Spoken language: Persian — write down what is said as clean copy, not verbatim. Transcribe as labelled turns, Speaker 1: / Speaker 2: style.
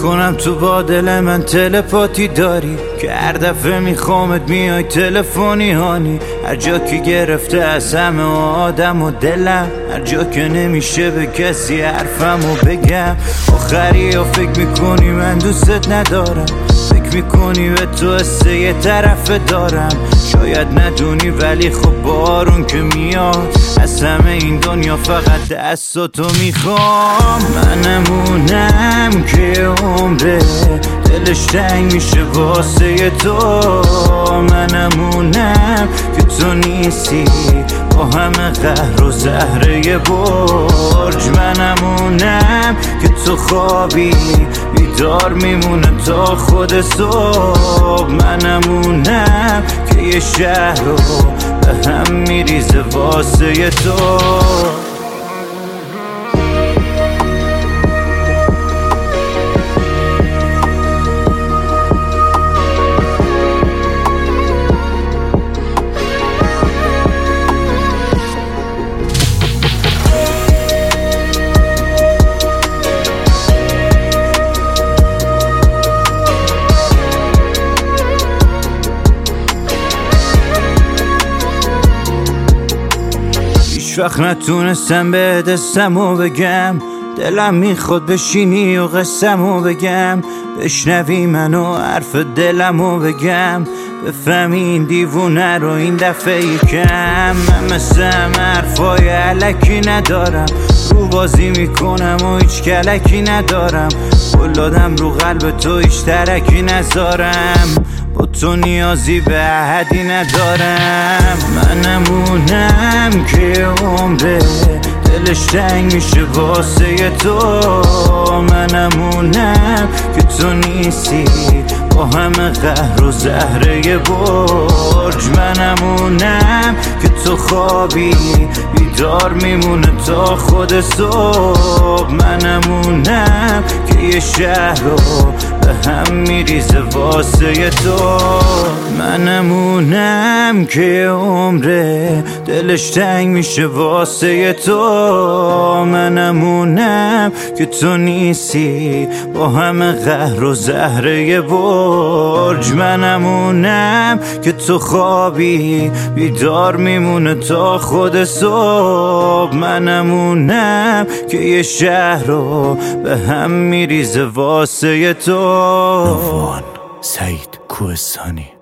Speaker 1: کنم تو با دل من تلپاتی داری که هر دفعه میخوامت میای تلفنی هانی. هر جا که گرفته از همه آدم و دلم، هر جا که نمیشه به کسی حرفمو بگم. آخری ها فکر میکنی من دوستت ندارم، فکر میکنی به تو حسه یه طرف دارم. شاید ندونی ولی خب بارون که میاد از همه این دنیا فقط دستاتو میخوام. منمونم که عمره دلش تنگ میشه واسه تو. منمونم که تو نیستی با همه قهر و زهره برج. منمونم که تو خوابی بیدار میمونه تا خود صبح. منمونم که یه شهر رو به هم میریزه واسه تو. وقت نتونستم به دستمو بگم، دلم میخواد بشینی و قصمو بگم. بشنوی منو حرف دلمو بگم، بفهمی این دیوونه رو این دفعه یکم. من مثل همه حرفای علکی ندارم، رو بازی میکنم و هیچ کلکی ندارم. قلادم رو قلب تو هیچ ترکی نذارم، با تو نیازی به احدی ندارم. منمونم که عمره دلش تنگ میشه واسه تو. منمونم که تو نیستی با همه قهر و زهره برج. منمونم که تو خوابی بیدار میمونه تا خود صبح. منمونم که یه شهر رو به هم میریزه واسه تو. منمونم که عمره دلش تنگ میشه واسه تو. منمونم که تو نیستی با همه قهر و زهره برج. منمونم که تو خوابی بیدار میمونه تا خود صبح. منمونم که یه شهر رو به هم میریزه واسه تو.
Speaker 2: نوان سعید کوهستانی.